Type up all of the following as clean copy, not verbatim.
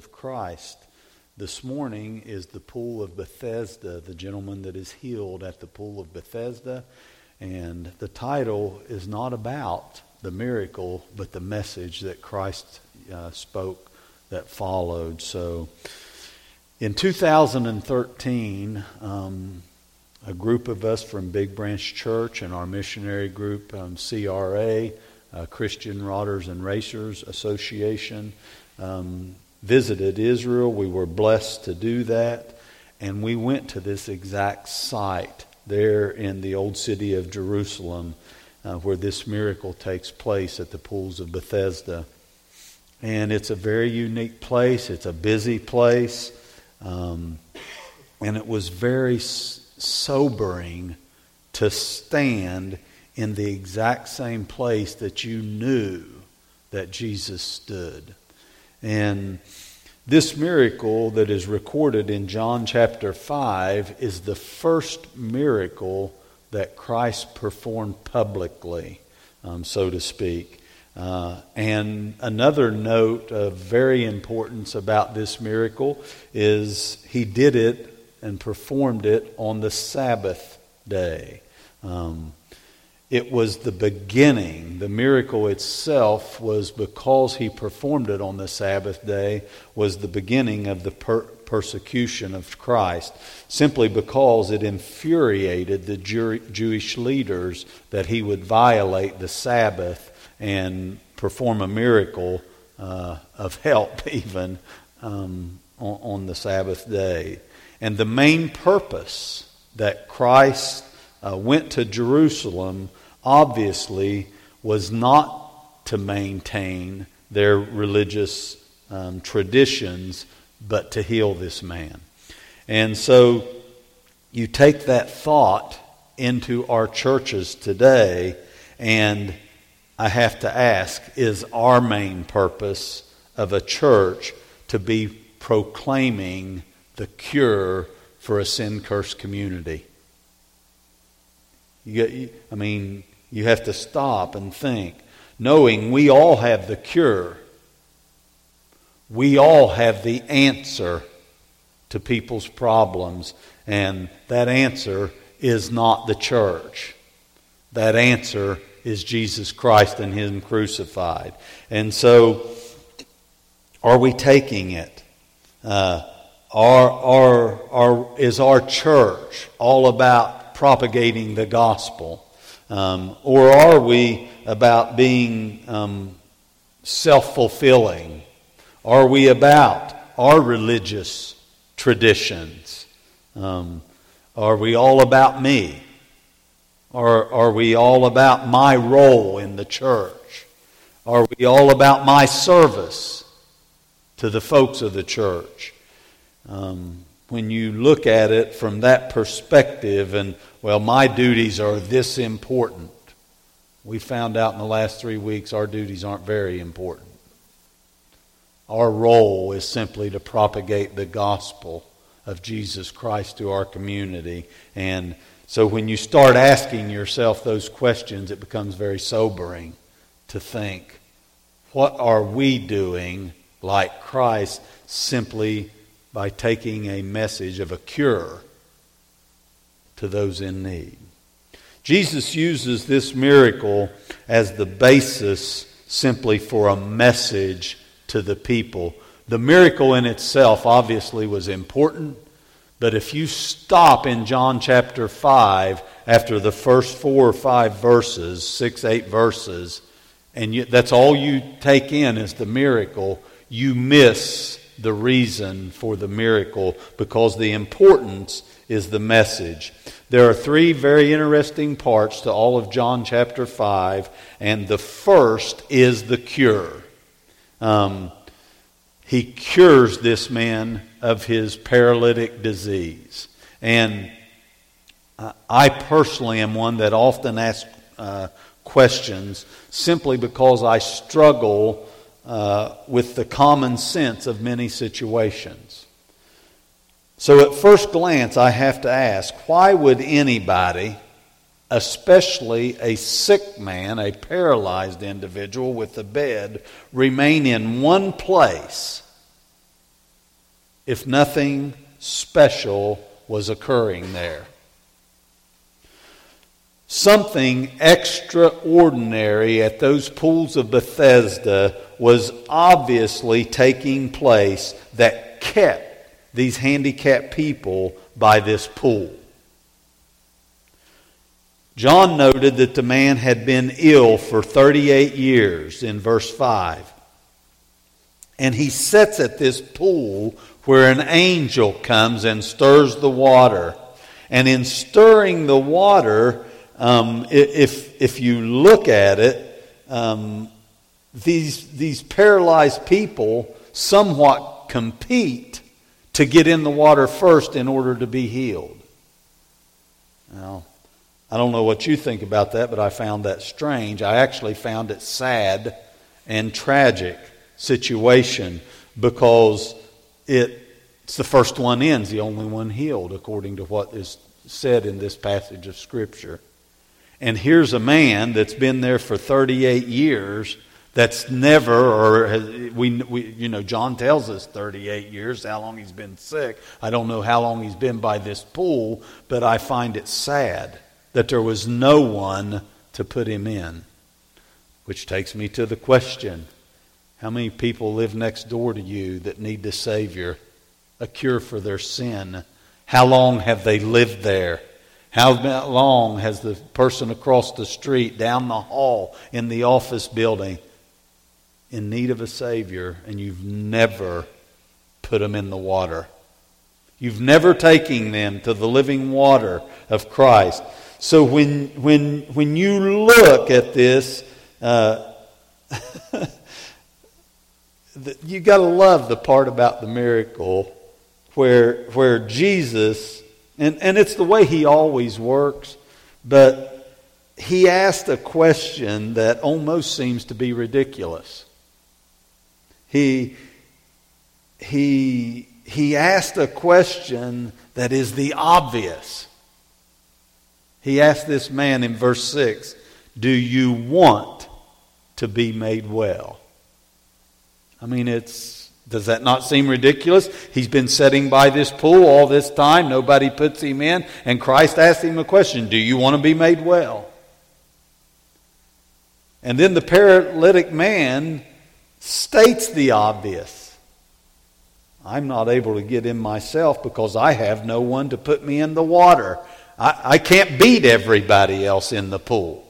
of Christ. This morning is the Pool of Bethesda, the gentleman that is healed at the Pool of Bethesda. And the title is not about the miracle, but the message that Christ spoke that followed. So in 2013, a group of us from Big Branch Church and our missionary group, CRA, Christian Rodders and Racers Association, visited Israel. We were blessed to do that, and we went to this exact site there in the old city of Jerusalem where this miracle takes place at the Pools of Bethesda. And it's a very unique place. It's a busy place. And it was very sobering to stand in the exact same place that you knew that Jesus stood. And this miracle that is recorded in John chapter 5 is the first miracle that Christ performed publicly, so to speak. And another note of very importance about this miracle is he did it and performed it on the Sabbath day. It was the beginning. The miracle itself was, because he performed it on the Sabbath day, was the beginning of the persecution of Christ, simply because it infuriated the Jewish leaders that he would violate the Sabbath and perform a miracle of help even on the Sabbath day. And the main purpose that Christ went to Jerusalem obviously was not to maintain their religious traditions, but to heal this man. And so you take that thought into our churches today, and I have to ask, is our main purpose of a church to be proclaiming the cure for a sin-cursed community? You have to stop and think, knowing we all have the cure. We all have the answer to people's problems, and that answer is not the church. That answer is Jesus Christ and Him crucified. And so, are we taking it? Is our church all about propagating the gospel? Or are we about being self-fulfilling? Are we about our religious traditions? Are we all about me? Or are we all about my role in the church? Are we all about my service to the folks of the church? When you look at it from that perspective, and, well, my duties are this important. We found out in the last 3 weeks our duties aren't very important. Our role is simply to propagate the gospel of Jesus Christ to our community. And so when you start asking yourself those questions, it becomes very sobering to think, what are we doing like Christ simply by taking a message of a cure to those in need? Jesus uses this miracle as the basis simply for a message to the people. The miracle in itself obviously was important, but if you stop in John chapter 5 after the first 4 or 5 verses, 6, 8 verses, and that's all you take in is the miracle, you miss the reason for the miracle, because the importance is the message. There are 3 very interesting parts to all of John chapter 5, and the first is the cure. He cures this man of his paralytic disease. And I personally am one that often asks questions simply because I struggle with the common sense of many situations. So at first glance, I have to ask, why would anybody, especially a sick man, a paralyzed individual with a bed, remain in one place if nothing special was occurring there. Something extraordinary at those pools of Bethesda was obviously taking place that kept these handicapped people by this pool. John noted that the man had been ill for 38 years in verse 5. And he sits at this pool where an angel comes and stirs the water. And in stirring the water, if you look at it, these paralyzed people somewhat compete to get in the water first in order to be healed. Now, I don't know what you think about that, but I found that strange. I actually found it sad and tragic situation because it's the first one in's the only one healed, according to what is said in this passage of Scripture. And here's a man that's been there for 38 years that's never, or John tells us 38 years, how long he's been sick. I don't know how long he's been by this pool, but I find it sad that there was no one to put him in. Which takes me to the question, how many people live next door to you that need a Savior, a cure for their sin? How long have they lived there? How long has the person across the street, down the hall, in the office building, in need of a Savior, and you've never put them in the water? You've never taken them to the living water of Christ. So when you look at this, you got to love the part about the miracle where Jesus, and it's the way he always works, but he asked a question that almost seems to be ridiculous. He asked a question that is the obvious. He asked this man in verse 6, do you want to be made well? I mean, does that not seem ridiculous? He's been sitting by this pool all this time. Nobody puts him in. And Christ asked him a question, do you want to be made well? And then the paralytic man states the obvious. I'm not able to get in myself because I have no one to put me in the water. I can't beat everybody else in the pool.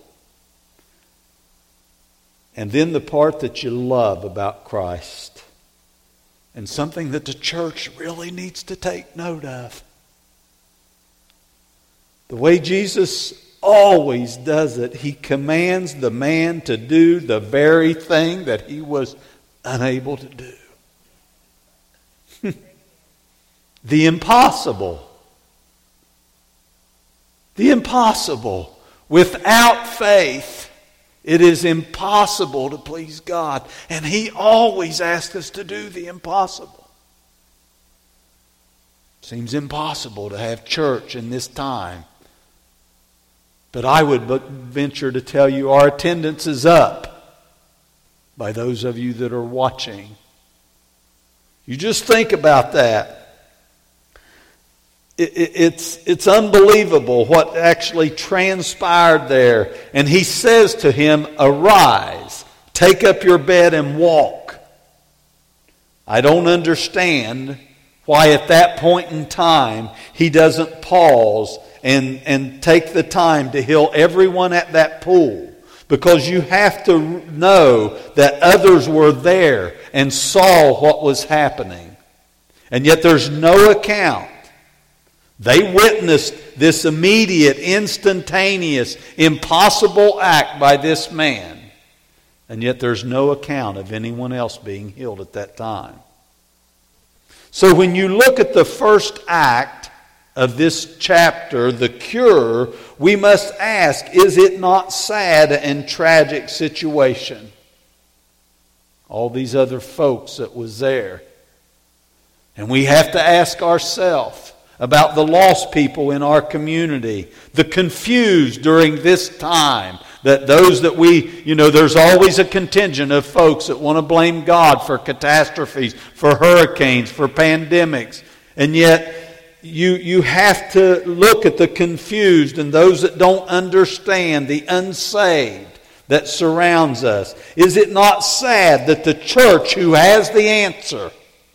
And then the part that you love about Christ, and something that the church really needs to take note of. The way Jesus always does it, he commands the man to do the very thing that he was unable to do. The impossible. The impossible. Without faith, it is impossible to please God. And he always asks us to do the impossible. Seems impossible to have church in this time. But I would venture to tell you our attendance is up by those of you that are watching. You just think about that. It's unbelievable what actually transpired there. And he says to him, arise, take up your bed and walk. I don't understand why at that point in time he doesn't pause and take the time to heal everyone at that pool. Because you have to know that others were there and saw what was happening. And yet there's no account. They witnessed this immediate, instantaneous, impossible act by this man. And yet there's no account of anyone else being healed at that time. So when you look at the first act of this chapter, the cure, we must ask, is it not sad and tragic situation? All these other folks that was there. And we have to ask ourselves about the lost people in our community, the confused during this time, That those that there's always a contingent of folks that want to blame God for catastrophes, for hurricanes, for pandemics. And yet, you have to look at the confused and those that don't understand, the unsaved that surrounds us. Is it not sad that the church who has the answer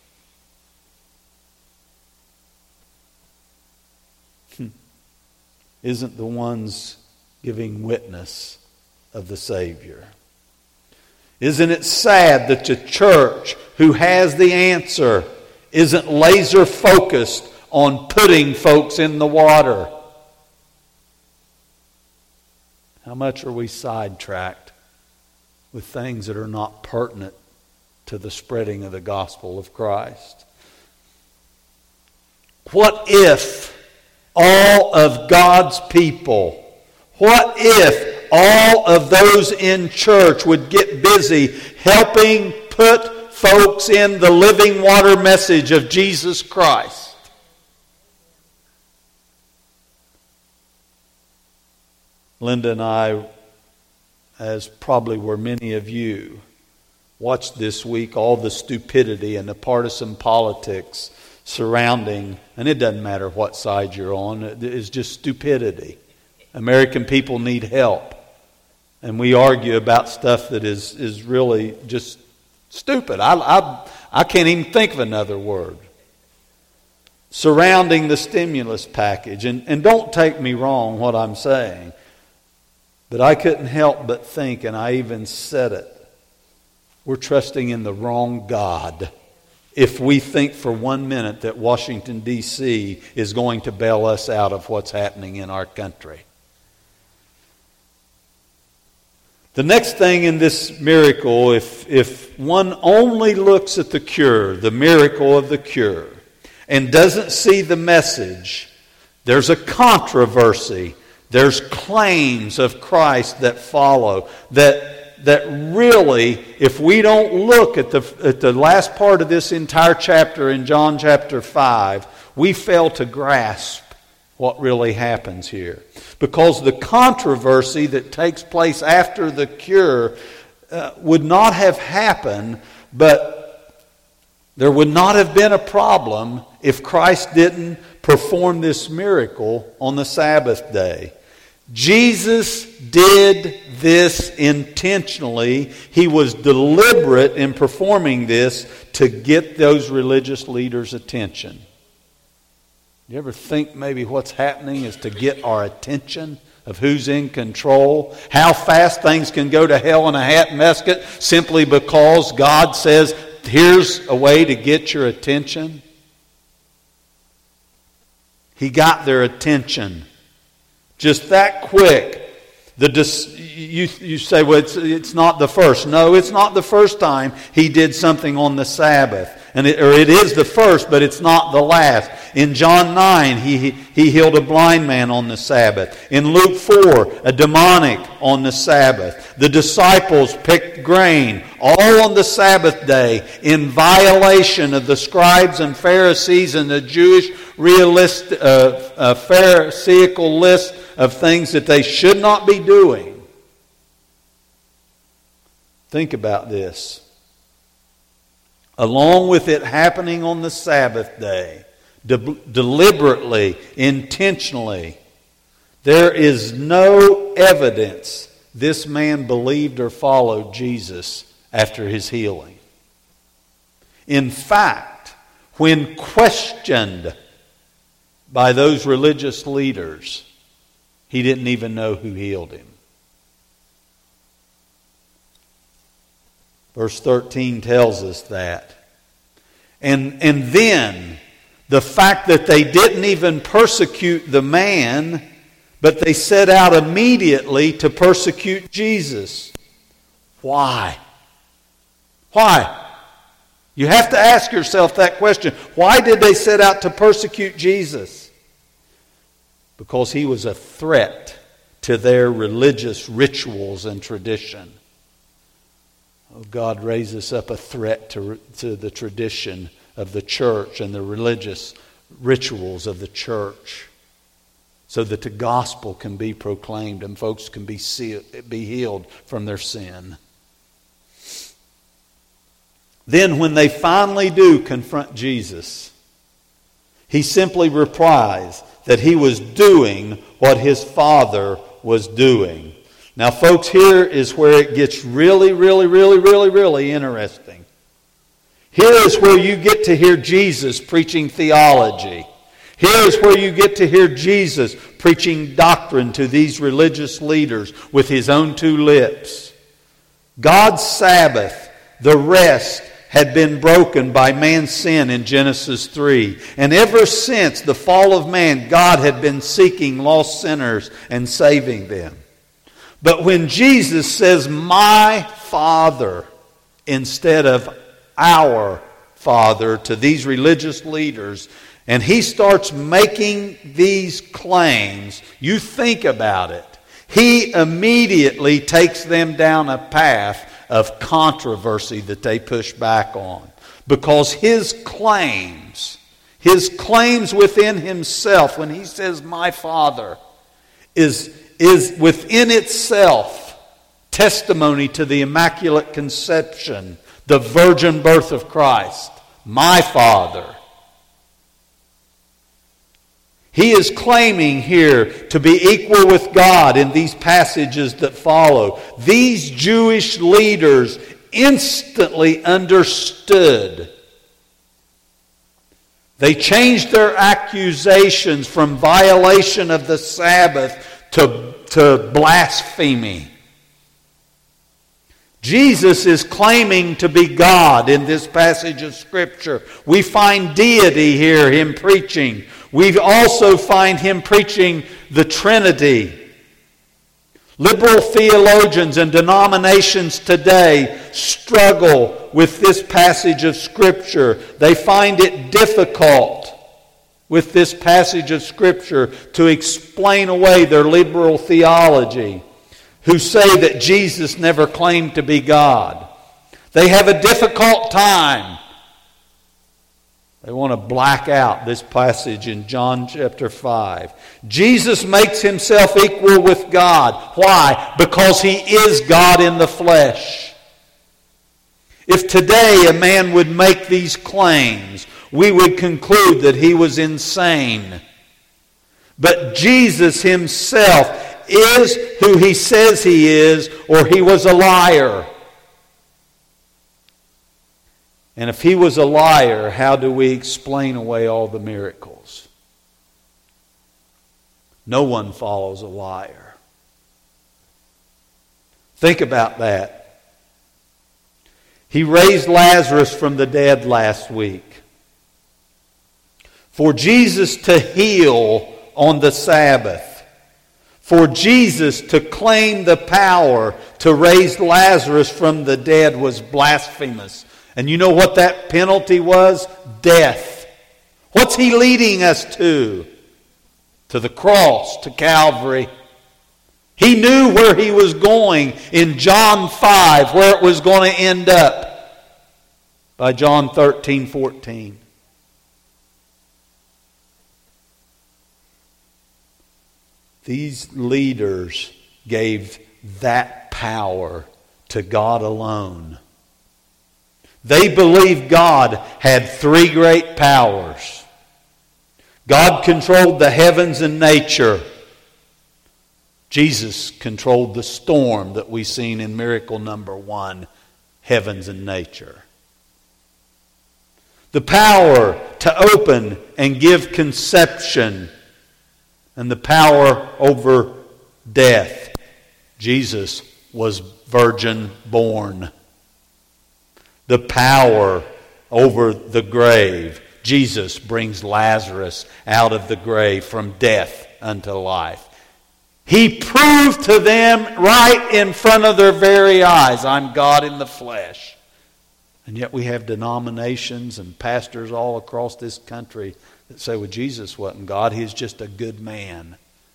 isn't the ones giving witness of the Savior? Isn't it sad that the church who has the answer isn't laser focused on putting folks in the water? How much are we sidetracked with things that are not pertinent to the spreading of the gospel of Christ? What if all of God's people, what if all of those in church would get busy helping put folks in the living water message of Jesus Christ? Linda and I, as probably were many of you, watched this week all the stupidity and the partisan politics surrounding, and it doesn't matter what side you're on, it's just stupidity. American people need help. And we argue about stuff that is really just stupid. I can't even think of another word. Surrounding the stimulus package. And don't take me wrong what I'm saying. But I couldn't help but think, and I even said it, we're trusting in the wrong God if we think for 1 minute that Washington, D.C. is going to bail us out of what's happening in our country. The next thing in this miracle, if one only looks at the cure, the miracle of the cure, and doesn't see the message, there's a controversy. There's claims of Christ that follow that really, if we don't look at the last part of this entire chapter in John chapter 5, we fail to grasp what really happens here. Because the controversy that takes place after the cure would not have happened, but there would not have been a problem if Christ didn't perform this miracle on the Sabbath day. Jesus did this intentionally. He was deliberate in performing this to get those religious leaders' attention. You ever think maybe what's happening is to get our attention of who's in control? How fast things can go to hell in a hat basket simply because God says, here's a way to get your attention? He got their attention. Just that quick. You say, well, it's not the first. No, it's not the first time he did something on the Sabbath. It is the first, but it's not the last. In John 9, he healed a blind man on the Sabbath. In Luke 4, a demonic on the Sabbath. The disciples picked grain all on the Sabbath day in violation of the scribes and Pharisees and the Jewish Pharisaical list of things that they should not be doing. Think about this. Along with it happening on the Sabbath day, deliberately, intentionally, there is no evidence this man believed or followed Jesus after his healing. In fact, when questioned by those religious leaders, he didn't even know who healed him. Verse 13 tells us that. And then the fact that they didn't even persecute the man, but they set out immediately to persecute Jesus. Why? Why? You have to ask yourself that question. Why did they set out to persecute Jesus? Because he was a threat to their religious rituals and tradition. Oh, God raises up a threat to the tradition of the church and the religious rituals of the church. so that the gospel can be proclaimed and folks can be healed from their sin. Then when they finally do confront Jesus, he simply replies that he was doing what his Father was doing. Now, folks, here is where it gets really, really, really, really, really interesting. Here is where you get to hear Jesus preaching theology. Here is where you get to hear Jesus preaching doctrine to these religious leaders with his own two lips. God's Sabbath, the rest, had been broken by man's sin in Genesis 3. And ever since the fall of man, God had been seeking lost sinners and saving them. But when Jesus says, "My Father," instead of "our Father," to these religious leaders, and he starts making these claims, you think about it. He immediately takes them down a path of controversy that they push back on. Because his claims within himself, when he says, "My Father," is within itself testimony to the Immaculate Conception, the virgin birth of Christ. My Father. He is claiming here to be equal with God in these passages that follow. These Jewish leaders instantly understood. They changed their accusations from violation of the Sabbath to blasphemy. Jesus is claiming to be God in this passage of Scripture. We find deity here, him preaching. We also find him preaching the Trinity. Liberal theologians and denominations today struggle with this passage of Scripture. They find it difficult with this passage of Scripture to explain away their liberal theology, who say that Jesus never claimed to be God. They have a difficult time. They want to black out this passage in John chapter 5. Jesus makes himself equal with God. Why? Because he is God in the flesh. If today a man would make these claims, we would conclude that he was insane. But Jesus himself is who he says he is, or he was a liar. And if he was a liar, how do we explain away all the miracles? No one follows a liar. Think about that. He raised Lazarus from the dead last week. For Jesus to heal on the Sabbath, for Jesus to claim the power to raise Lazarus from the dead was blasphemous. And you know what that penalty was? Death. What's he leading us to? To the cross, to Calvary. He knew where he was going in John 5, where it was going to end up by John 13:14. These leaders gave that power to God alone. They believed God had three great powers. God controlled the heavens and nature. Jesus controlled the storm that we've seen in miracle number 1, heavens and nature. The power to open and give conception, and the power over death. Jesus was virgin born. The power over the grave. Jesus brings Lazarus out of the grave from death unto life. He proved to them right in front of their very eyes, I'm God in the flesh. And yet we have denominations and pastors all across this country that say, well, Jesus wasn't God, he's just a good man.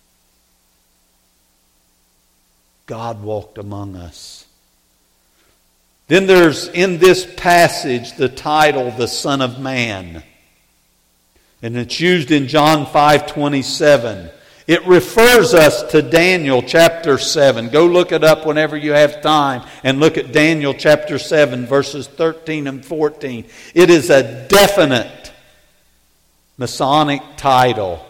God walked among us. Then there's in this passage the title, the Son of Man. And it's used in John 5:27. It refers us to Daniel chapter 7. Go look it up whenever you have time and look at Daniel chapter 7 verses 13 and 14. It is a definite Masonic title.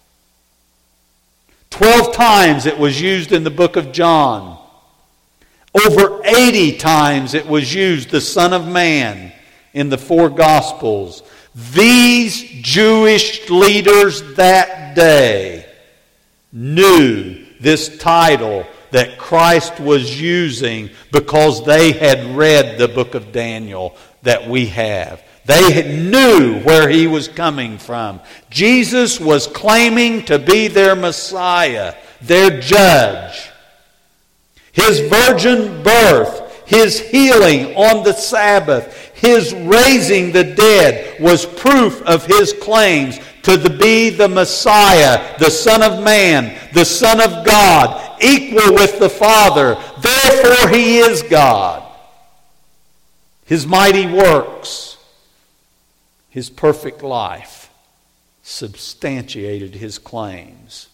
12 times it was used in the book of John. Over 80 times it was used, the Son of Man, in the 4 Gospels. These Jewish leaders that day knew this title that Christ was using because they had read the book of Daniel that we have. They knew where he was coming from. Jesus was claiming to be their Messiah, their judge. His virgin birth, his healing on the Sabbath, his raising the dead was proof of his claims to be the Messiah, the Son of Man, the Son of God, equal with the Father. Therefore he is God. His mighty works, his perfect life substantiated his claims.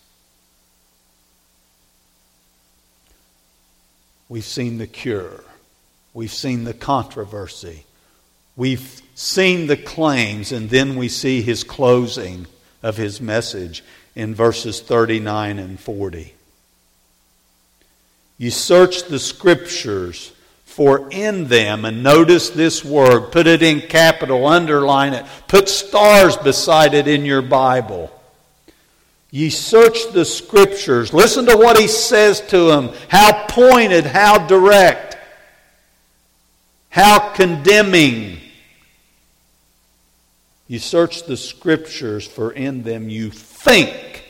We've seen the cure. We've seen the controversy. We've seen the claims, and then we see his closing of his message in verses 39 and 40. You search the Scriptures, for in them, and notice this word, put it in capital, underline it, put stars beside it in your Bible. Ye search the Scriptures. Listen to what he says to them. How pointed, how direct, how condemning. You search the Scriptures, for in them you think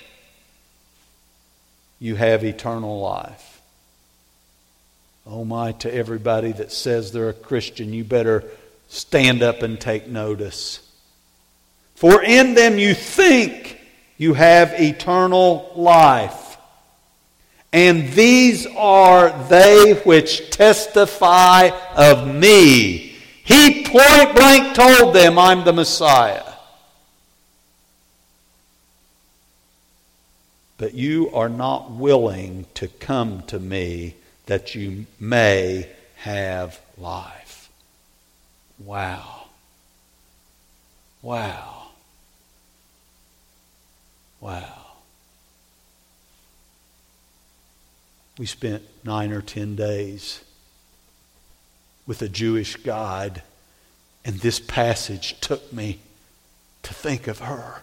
you have eternal life. Oh my, to everybody that says they're a Christian, you better stand up and take notice. For in them you think you have eternal life. And these are they which testify of me. He point blank told them, I'm the Messiah. But you are not willing to come to me that you may have life. Wow. Wow. Wow. We spent 9 or 10 days with a Jewish guide, and this passage took me to think of her.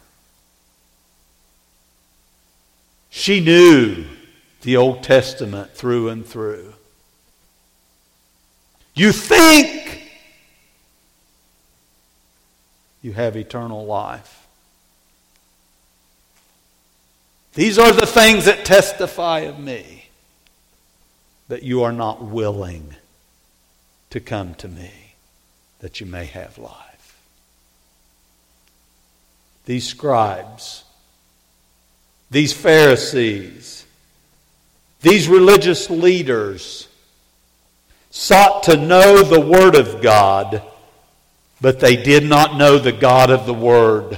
She knew the Old Testament through and through. You think you have eternal life. These are the things that testify of me, but you are not willing to come to me that you may have life. These scribes, these Pharisees, these religious leaders sought to know the Word of God, but they did not know the God of the Word.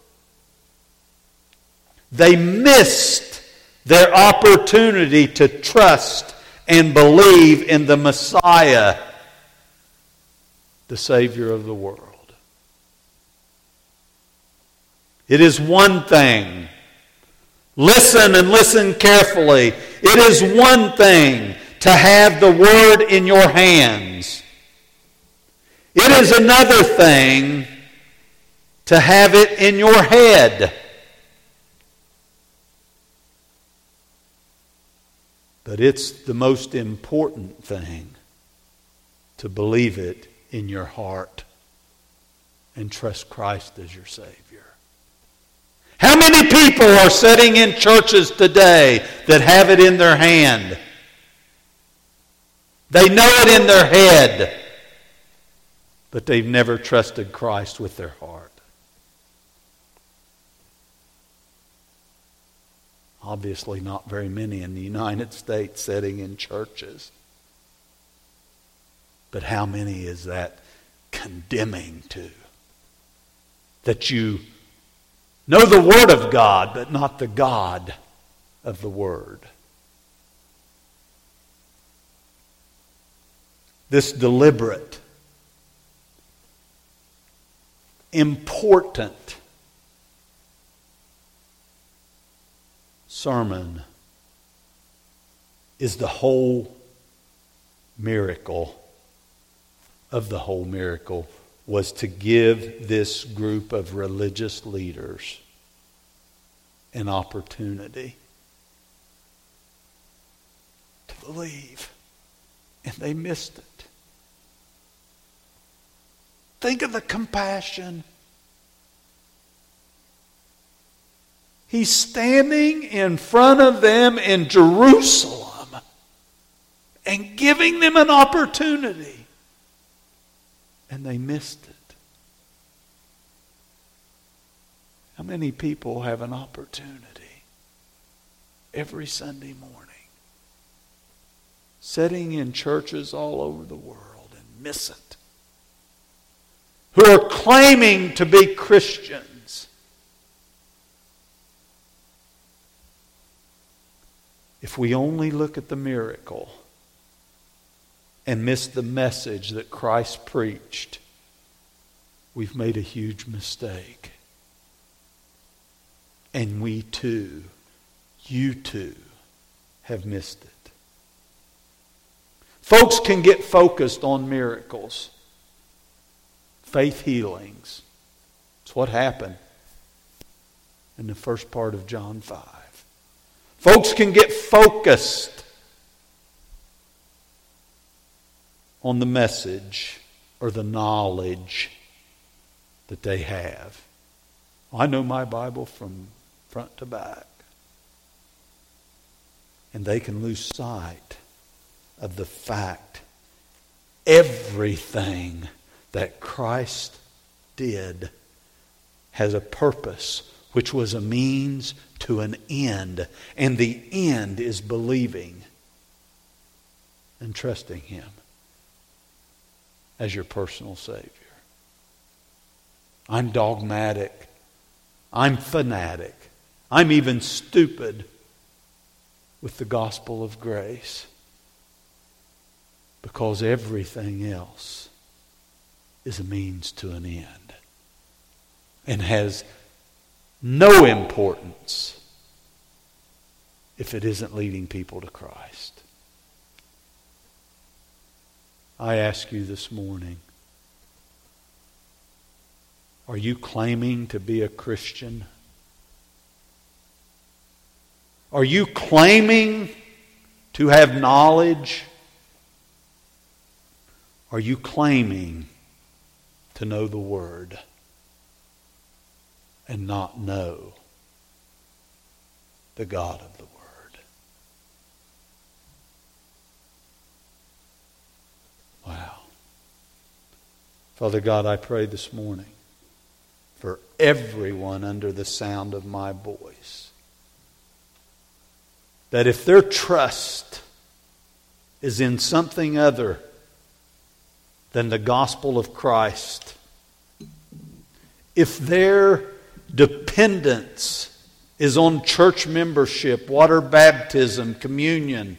They missed their opportunity to trust and believe in the Messiah, the Savior of the world. It is one thing. Listen and listen carefully. It is one thing to have the Word in your hands. It is another thing to have it in your head. But it's the most important thing to believe it in your heart and trust Christ as your Savior. How many people are sitting in churches today that have it in their hand? They know it in their head, but they've never trusted Christ with their heart. Obviously not very many in the United States sitting in churches. But how many is that condemning to? That you know the Word of God, but not the God of the Word. This deliberate, important sermon is the whole miracle of the whole miracle, was to give this group of religious leaders an opportunity to believe. And they missed it. Think of the compassion. He's standing in front of them in Jerusalem and giving them an opportunity. And they missed it. How many people have an opportunity every Sunday morning, sitting in churches all over the world, and miss it? Who are claiming to be Christians. If we only look at the miracle and miss the message that Christ preached, we've made a huge mistake. And we too, you too, have missed it. Folks can get focused on miracles, faith healings. It's what happened in the first part of John 5. Folks can get focused on the message or the knowledge that they have. I know my Bible from front to back. And they can lose sight of the fact everything that Christ did has a purpose, which was a means to an end. And the end is believing and trusting Him as your personal Savior. I'm dogmatic. I'm fanatic. I'm even stupid with the gospel of grace, because everything else is a means to an end and has no importance if it isn't leading people to Christ. I ask you this morning, are you claiming to be a Christian? Are you claiming to have knowledge? Are you claiming to know the Word and not know the God of the Word? Wow. Father God, I pray this morning for everyone under the sound of my voice, that if their trust is in something other than the gospel of Christ, if their dependence is on church membership, water baptism, communion,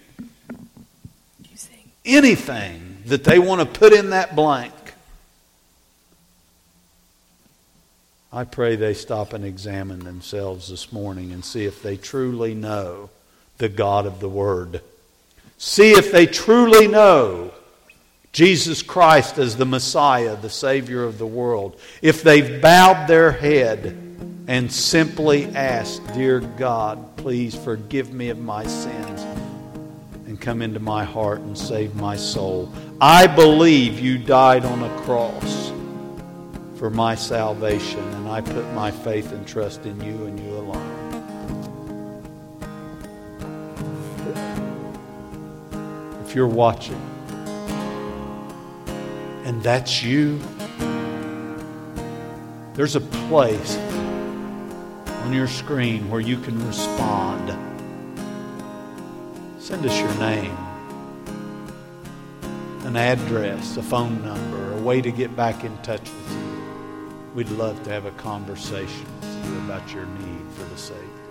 anything that they want to put in that blank, I pray they stop and examine themselves this morning and see if they truly know the God of the Word. See if they truly know Jesus Christ as the Messiah, the Savior of the world. If they've bowed their head and simply asked, "Dear God, please forgive me of my sins and come into my heart and save my soul. I believe you died on a cross for my salvation, and I put my faith and trust in you and you alone." If you're watching and that's you, there's a place on your screen where you can respond. Send us your name, an address, a phone number, a way to get back in touch with you. We'd love to have a conversation with you about your need for the Savior.